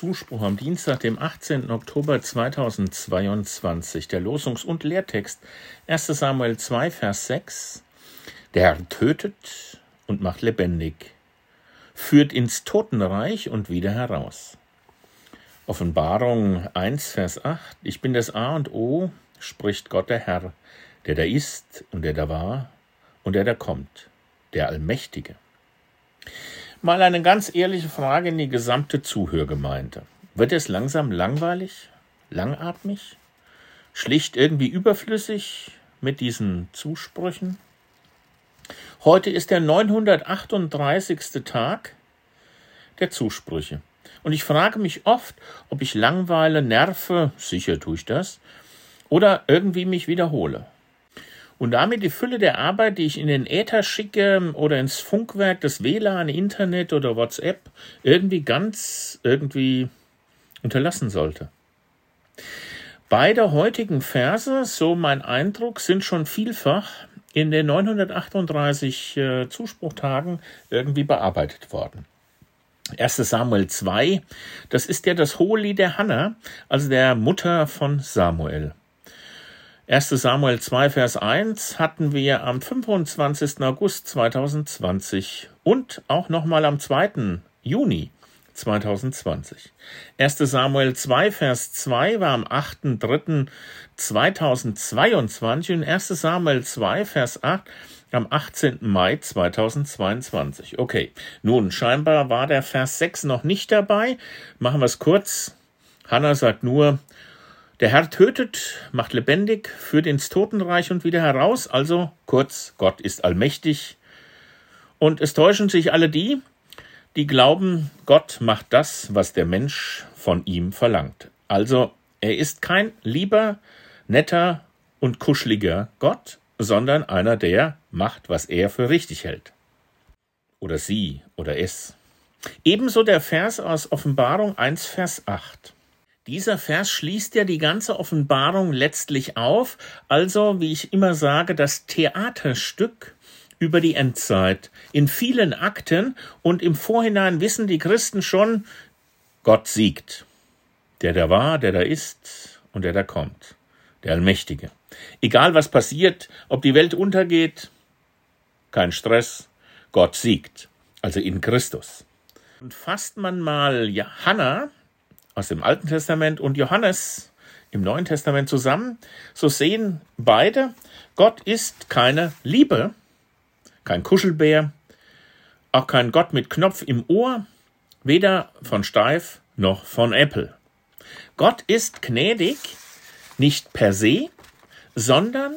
Zuspruch am Dienstag, dem 18. Oktober 2022. Der Losungs- und Lehrtext 1. Samuel 2, Vers 6. Der Herr tötet und macht lebendig, führt ins Totenreich und wieder heraus. Offenbarung 1, Vers 8. Ich bin das A und O, spricht Gott der Herr, der da ist und der da war und der da kommt, der Allmächtige. Mal eine ganz ehrliche Frage in die gesamte Zuhörgemeinde. Wird es langsam langweilig, langatmig, schlicht irgendwie überflüssig mit diesen Zusprüchen? Heute ist der 938. Tag der Zusprüche. Und ich frage mich oft, ob ich langweile, nerve, sicher tue ich das, oder irgendwie mich wiederhole. Und damit die Fülle der Arbeit, die ich in den Äther schicke oder ins Funkwerk, das WLAN, Internet oder WhatsApp, irgendwie unterlassen sollte. Beide heutigen Verse, so mein Eindruck, sind schon vielfach in den 938 Zuspruchtagen irgendwie bearbeitet worden. 1. Samuel 2, das ist ja das Hohelied der Hannah, also der Mutter von Samuel. 1. Samuel 2, Vers 1 hatten wir am 25. August 2020 und auch nochmal am 2. Juni 2020. 1. Samuel 2, Vers 2 war am 8.3.2022 und 1. Samuel 2, Vers 8 am 18. Mai 2022. Okay, nun, scheinbar war der Vers 6 noch nicht dabei. Machen wir es kurz. Hannah sagt nur, der Herr tötet, macht lebendig, führt ins Totenreich und wieder heraus. Also kurz, Gott ist allmächtig. Und es täuschen sich alle die glauben, Gott macht das, was der Mensch von ihm verlangt. Also er ist kein lieber, netter und kuscheliger Gott, sondern einer, der macht, was er für richtig hält. Oder sie oder es. Ebenso der Vers aus Offenbarung 1, Vers 8. Dieser Vers schließt ja die ganze Offenbarung letztlich auf, also, wie ich immer sage, das Theaterstück über die Endzeit in vielen Akten, und im Vorhinein wissen die Christen schon, Gott siegt. Der da war, der da ist und der da kommt. Der Allmächtige. Egal was passiert, ob die Welt untergeht, kein Stress, Gott siegt. Also in Christus. Und fasst man mal Hannah aus dem Alten Testament und Johannes im Neuen Testament zusammen, so sehen beide, Gott ist keine Liebe, kein Kuschelbär, auch kein Gott mit Knopf im Ohr, weder von Steif noch von Apple. Gott ist gnädig, nicht per se, sondern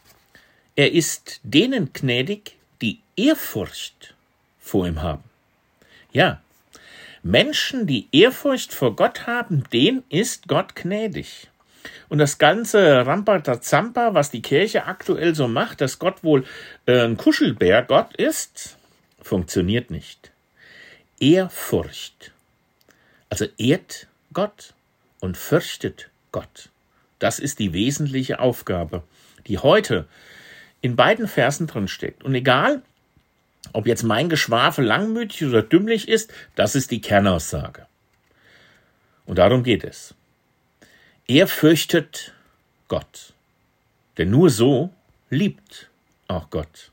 er ist denen gnädig, die Ehrfurcht vor ihm haben. Ja, Menschen, die Ehrfurcht vor Gott haben, denen ist Gott gnädig. Und das ganze Rampatazampa, was die Kirche aktuell so macht, dass Gott wohl ein Kuschelbär Gott ist, funktioniert nicht. Ehrfurcht. Also ehrt Gott und fürchtet Gott. Das ist die wesentliche Aufgabe, die heute in beiden Versen drin steckt. Und egal, ob jetzt mein Geschwafel langmütig oder dümmlich ist, das ist die Kernaussage. Und darum geht es. Er fürchtet Gott. Denn nur so liebt auch Gott.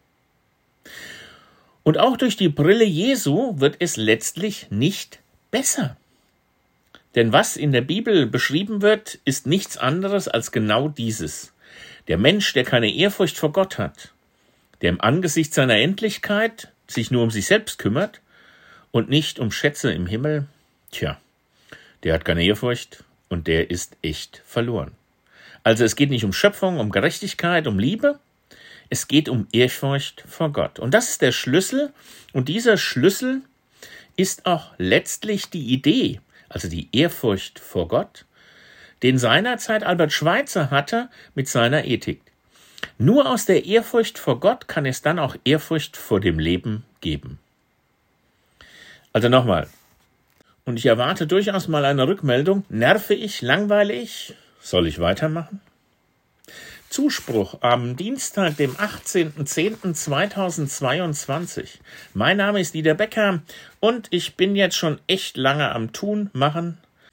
Und auch durch die Brille Jesu wird es letztlich nicht besser. Denn was in der Bibel beschrieben wird, ist nichts anderes als genau dieses. Der Mensch, der keine Ehrfurcht vor Gott hat, der im Angesicht seiner Endlichkeit sich nur um sich selbst kümmert und nicht um Schätze im Himmel, der hat keine Ehrfurcht und der ist echt verloren. Also es geht nicht um Schöpfung, um Gerechtigkeit, um Liebe, es geht um Ehrfurcht vor Gott. Und das ist der Schlüssel, und dieser Schlüssel ist auch letztlich die Idee, also die Ehrfurcht vor Gott, den seinerzeit Albert Schweitzer hatte mit seiner Ethik. Nur aus der Ehrfurcht vor Gott kann es dann auch Ehrfurcht vor dem Leben geben. Also nochmal. Und ich erwarte durchaus mal eine Rückmeldung. Nerve ich, langweile ich? Soll ich weitermachen? Zuspruch am Dienstag, dem 18.10.2022. Mein Name ist Dieter Becker und ich bin jetzt schon echt lange am Tun, Machen,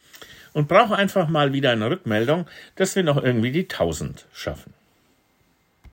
und brauche einfach mal wieder eine Rückmeldung, dass wir noch irgendwie die 1000 schaffen.